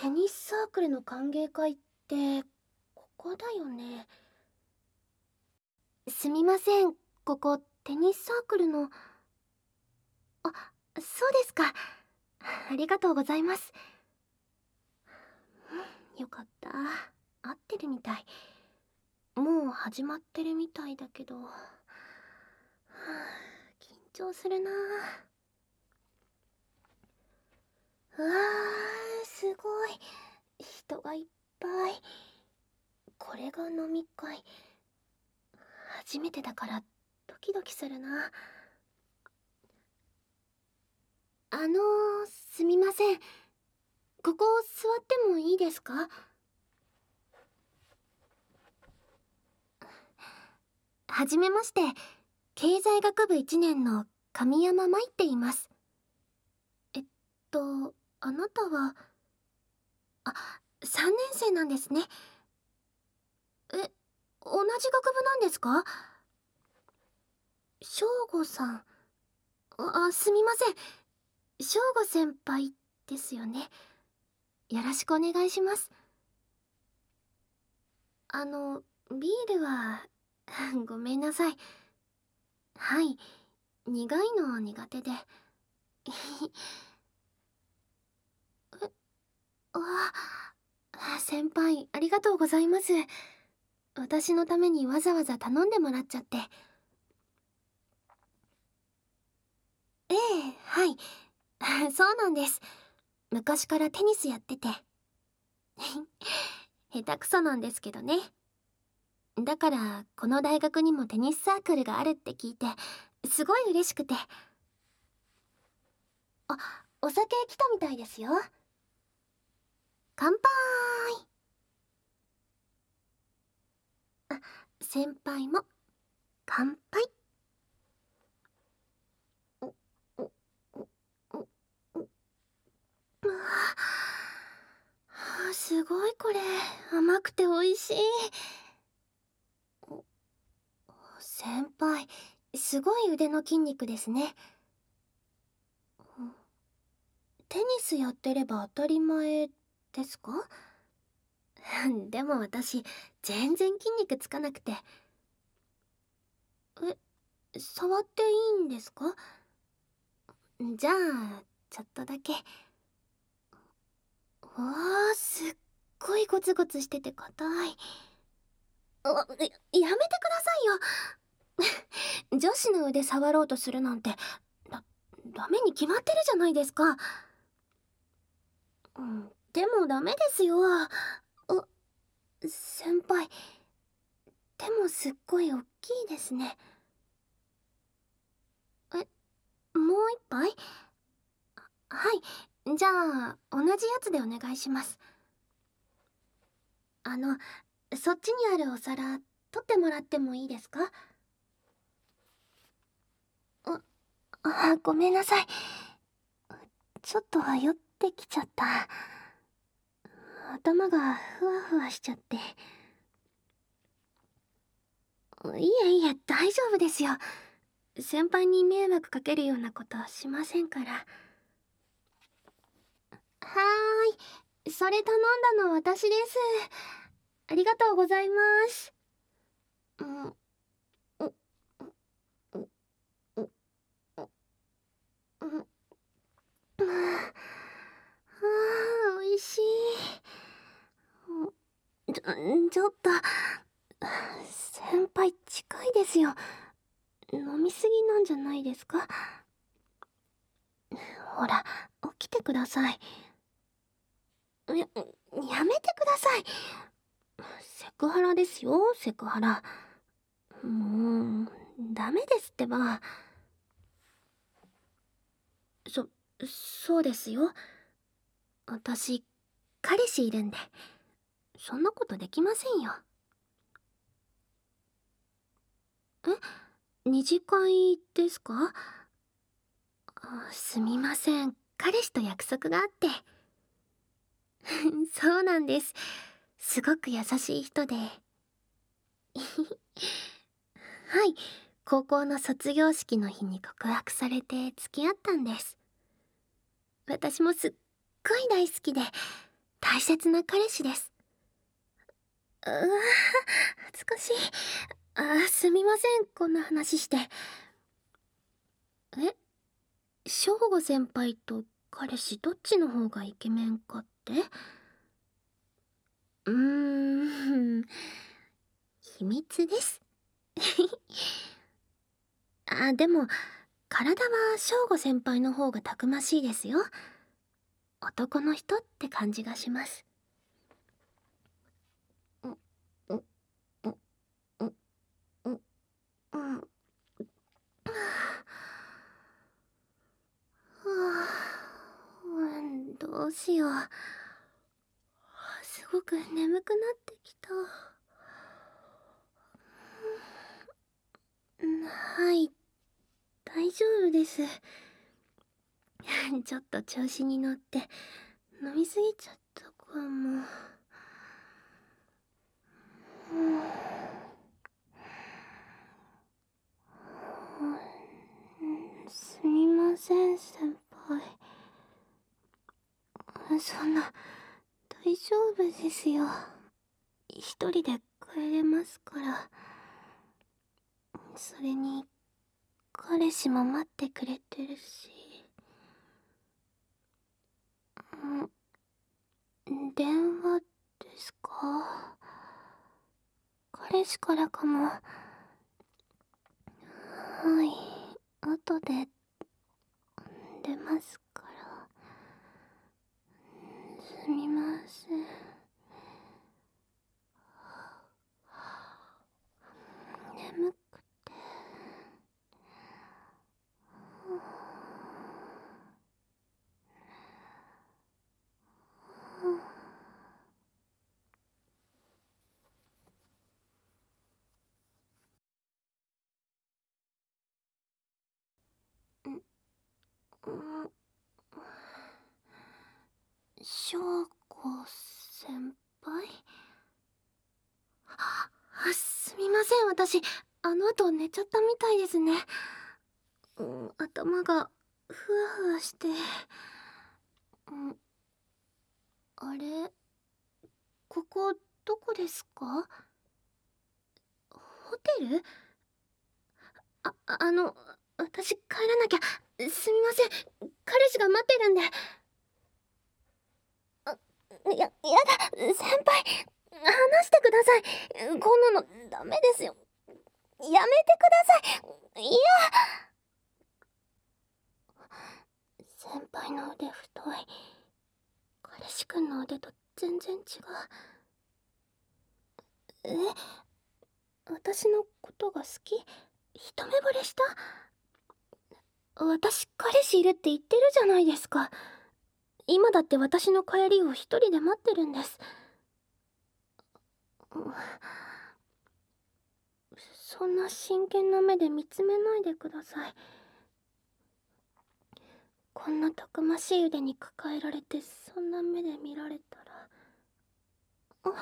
テニスサークルの歓迎会って、ここだよね。すみません、ここ、テニスサークルの。あ、そうですか。ありがとうございます。よかった。合ってるみたい。もう始まってるみたいだけど。緊張するな。うわー、すごい。人がいっぱい。これが飲み会。初めてだからドキドキするな。すみません。ここ座ってもいいですか？はじめまして。経済学部1年の神山舞って言います。えっあなたは、あ、3年生なんですね。同じ学部なんですか？翔吾さん。すみません。翔吾先輩ですよね。よろしくお願いします。ビールはごめんなさい。はい、苦いの苦手で。先輩、ありがとうございます。私のためにわざわざ頼んでもらっちゃって。ええ、はい。そうなんです。昔からテニスやってて。下手くそなんですけどね。だから、この大学にもテニスサークルがあるって聞いて、すごい嬉しくて。あ、お酒来たみたいですよ。乾杯。先輩も、乾杯。すごいこれ。甘くて美味しい。先輩、すごい腕の筋肉ですね。テニスやってれば当たり前ですか？でも私、全然筋肉つかなくて。触っていいんですか？じゃあ、ちょっとだけ。わあ、すっごいゴツゴツしてて硬い。やめてくださいよ。女子の腕触ろうとするなんて、ダメに決まってるじゃないですか。でもダメですよ。先輩、手もすっごい大きいですね。もう一杯？はい、じゃあ、同じやつでお願いします。そっちにあるお皿、取ってもらってもいいですか？ごめんなさい。ちょっと酔ってきちゃった。頭がふわふわしちゃって。いえいえ、大丈夫ですよ。先輩に迷惑かけるようなことはしませんから。はーい。それ頼んだの私です。ありがとうございます。うん、う、う、う、う、う、美味しい。ちょっと、先輩近いですよ。飲みすぎなんじゃないですか？ほら、起きてください。やめてください。セクハラですよ、セクハラ。もう、ダメですってば。そ、そうですよ。私、彼氏いるんで、そんなことできませんよ。二次会ですか？すみません。彼氏と約束があって。そうなんです。すごく優しい人で。はい。高校の卒業式の日に告白されて付き合ったんです。私もすっごい大好きで、 大切な彼氏です。うわ、恥ずかしい。すみません、こんな話して。え、翔吾先輩と彼氏どっちの方がイケメンかって？秘密です。でも、体は翔吾先輩の方がたくましいですよ。男の人って感じがします。う、う、う、う、う、うん。はどうしよう。すごく眠くなってきた。はい、大丈夫です。ちょっと調子に乗って飲みすぎちゃったかも。すみません、先輩。そんな、大丈夫ですよ。一人で帰れますから。それに、彼氏も待ってくれてるし。電話ですか？彼氏からかも。はい、後で出ますから。すみません。眠くて。うん翔子先輩？すみません、私あの後寝ちゃったみたいですね。頭がふわふわして。あれ、ここどこですか？ホテル？私帰らなきゃ。すみません、彼氏が待ってるんで。やだ、先輩、話してください。こんなのダメですよ。やめてください。いや、先輩の腕太い。彼氏くんの腕と全然違う。え、私のことが好き？一目惚れした？私彼氏いるって言ってるじゃないですか。今だって私の帰りを一人で待ってるんです。そんな真剣な目で見つめないでください。こんなたくましい腕に抱えられてそんな目で見られたら。